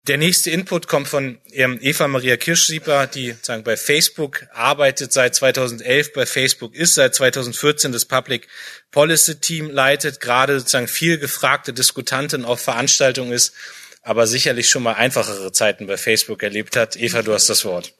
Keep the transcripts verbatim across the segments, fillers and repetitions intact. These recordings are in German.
Der nächste Input kommt von Eva Maria Kirschsieper, die sagen, bei Facebook arbeitet, seit zweitausendelf bei Facebook ist, seit zweitausendvierzehn das Public Policy Team leitet, gerade sozusagen viel gefragte Diskutantin auf Veranstaltungen ist, aber sicherlich schon mal einfachere Zeiten bei Facebook erlebt hat. Eva, du hast das Wort.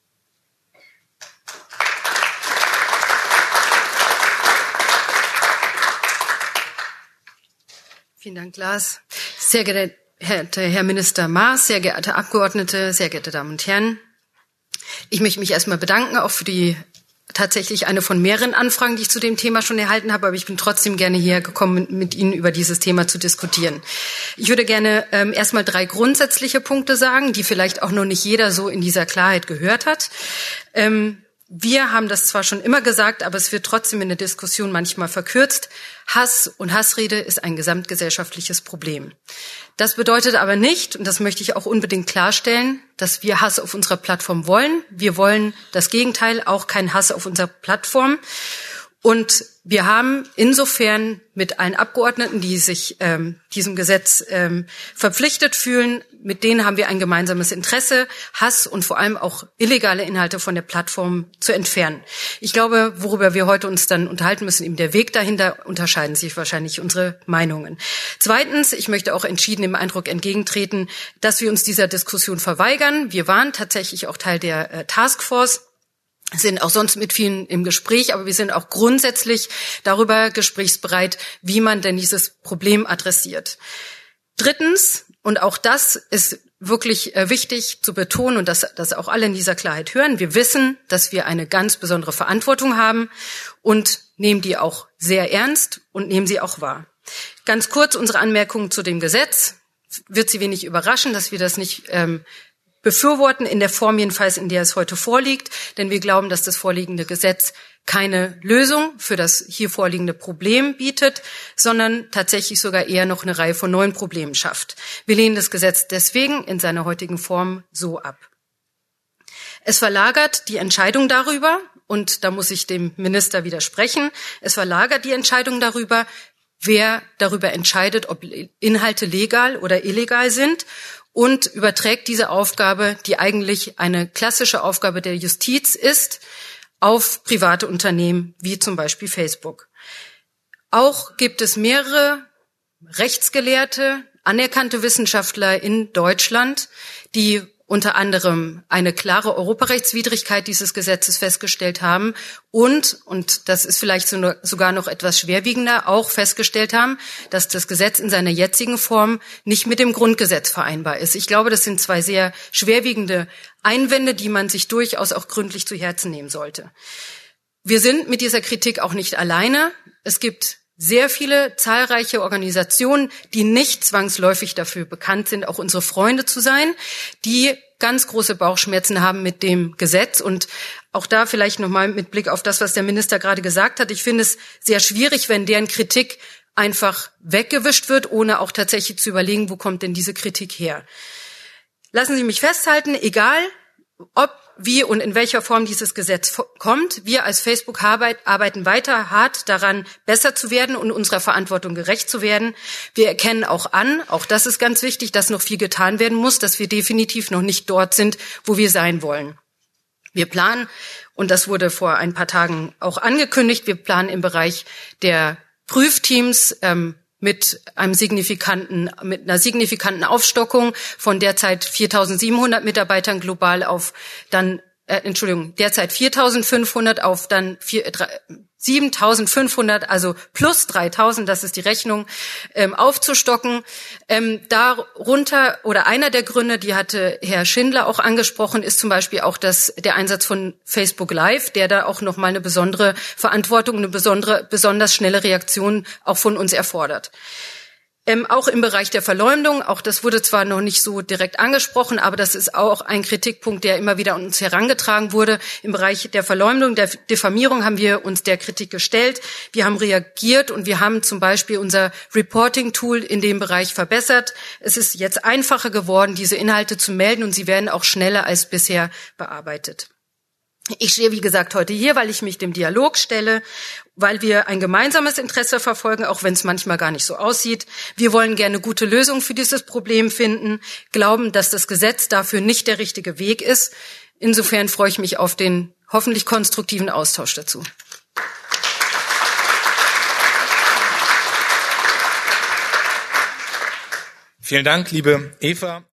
Vielen Dank, Lars. Sehr geehrter Herr Minister Maas, sehr geehrte Abgeordnete, sehr geehrte Damen und Herren. Ich möchte mich erstmal bedanken, auch für die tatsächlich eine von mehreren Anfragen, die ich zu dem Thema schon erhalten habe, aber ich bin trotzdem gerne hierher gekommen, mit Ihnen über dieses Thema zu diskutieren. Ich würde gerne ähm, erstmal drei grundsätzliche Punkte sagen, die vielleicht auch noch nicht jeder so in dieser Klarheit gehört hat. Ähm, Wir haben das zwar schon immer gesagt, aber es wird trotzdem in der Diskussion manchmal verkürzt. Hass und Hassrede ist ein gesamtgesellschaftliches Problem. Das bedeutet aber nicht, und das möchte ich auch unbedingt klarstellen, dass wir Hass auf unserer Plattform wollen. Wir wollen das Gegenteil, auch keinen Hass auf unserer Plattform. Und wir haben insofern mit allen Abgeordneten, die sich ähm, diesem Gesetz ähm, verpflichtet fühlen, mit denen haben wir ein gemeinsames Interesse, Hass und vor allem auch illegale Inhalte von der Plattform zu entfernen. Ich glaube, worüber wir heute uns dann unterhalten müssen, eben der Weg dahinter, unterscheiden sich wahrscheinlich unsere Meinungen. Zweitens, ich möchte auch entschieden dem Eindruck entgegentreten, dass wir uns dieser Diskussion verweigern. Wir waren tatsächlich auch Teil der äh, Taskforce, sind auch sonst mit vielen im Gespräch, aber wir sind auch grundsätzlich darüber gesprächsbereit, wie man denn dieses Problem adressiert. Drittens, und auch das ist wirklich äh, wichtig zu betonen und dass das auch alle in dieser Klarheit hören, wir wissen, dass wir eine ganz besondere Verantwortung haben und nehmen die auch sehr ernst und nehmen sie auch wahr. Ganz kurz unsere Anmerkungen zu dem Gesetz. Wird Sie wenig überraschen, dass wir das nicht ähm, befürworten, in der Form jedenfalls, in der es heute vorliegt, denn wir glauben, dass das vorliegende Gesetz keine Lösung für das hier vorliegende Problem bietet, sondern tatsächlich sogar eher noch eine Reihe von neuen Problemen schafft. Wir lehnen das Gesetz deswegen in seiner heutigen Form so ab. Es verlagert die Entscheidung darüber, und da muss ich dem Minister widersprechen, es verlagert die Entscheidung darüber, wer darüber entscheidet, ob Inhalte legal oder illegal sind, und überträgt diese Aufgabe, die eigentlich eine klassische Aufgabe der Justiz ist, auf private Unternehmen wie zum Beispiel Facebook. Auch gibt es mehrere Rechtsgelehrte, anerkannte Wissenschaftler in Deutschland, die unter anderem eine klare Europarechtswidrigkeit dieses Gesetzes festgestellt haben und, und das ist vielleicht sogar noch etwas schwerwiegender, auch festgestellt haben, dass das Gesetz in seiner jetzigen Form nicht mit dem Grundgesetz vereinbar ist. Ich glaube, das sind zwei sehr schwerwiegende Einwände, die man sich durchaus auch gründlich zu Herzen nehmen sollte. Wir sind mit dieser Kritik auch nicht alleine. Es gibt sehr viele zahlreiche Organisationen, die nicht zwangsläufig dafür bekannt sind, auch unsere Freunde zu sein, die ganz große Bauchschmerzen haben mit dem Gesetz. Und auch da vielleicht nochmal mit Blick auf das, was der Minister gerade gesagt hat. Ich finde es sehr schwierig, wenn deren Kritik einfach weggewischt wird, ohne auch tatsächlich zu überlegen, wo kommt denn diese Kritik her. Lassen Sie mich festhalten, egal ob, wie und in welcher Form dieses Gesetz kommt, wir als Facebook arbeiten weiter hart daran, besser zu werden und unserer Verantwortung gerecht zu werden. Wir erkennen auch an, auch das ist ganz wichtig, dass noch viel getan werden muss, dass wir definitiv noch nicht dort sind, wo wir sein wollen. Wir planen, und das wurde vor ein paar Tagen auch angekündigt, wir planen im Bereich der Prüfteams ähm, mit einem signifikanten, mit einer signifikanten Aufstockung von derzeit viertausendsiebenhundert Mitarbeitern global auf dann, äh, Entschuldigung, derzeit viertausendfünfhundert auf dann siebentausendfünfhundert, also plus dreitausend, das ist die Rechnung, ähm, aufzustocken. Ähm, darunter, oder einer der Gründe, die hatte Herr Schindler auch angesprochen, ist zum Beispiel auch das, der Einsatz von Facebook Live, der da auch nochmal eine besondere Verantwortung, eine besondere, besonders schnelle Reaktion auch von uns erfordert. Ähm, auch im Bereich der Verleumdung, auch das wurde zwar noch nicht so direkt angesprochen, aber das ist auch ein Kritikpunkt, der immer wieder an uns herangetragen wurde. Im Bereich der Verleumdung, der Diffamierung haben wir uns der Kritik gestellt. Wir haben reagiert und wir haben zum Beispiel unser Reporting-Tool in dem Bereich verbessert. Es ist jetzt einfacher geworden, diese Inhalte zu melden, und sie werden auch schneller als bisher bearbeitet. Ich stehe, wie gesagt, heute hier, weil ich mich dem Dialog stelle weil wir ein gemeinsames Interesse verfolgen, auch wenn es manchmal gar nicht so aussieht. Wir wollen gerne gute Lösungen für dieses Problem finden, glauben, dass das Gesetz dafür nicht der richtige Weg ist. Insofern freue ich mich auf den hoffentlich konstruktiven Austausch dazu. Vielen Dank, liebe Eva.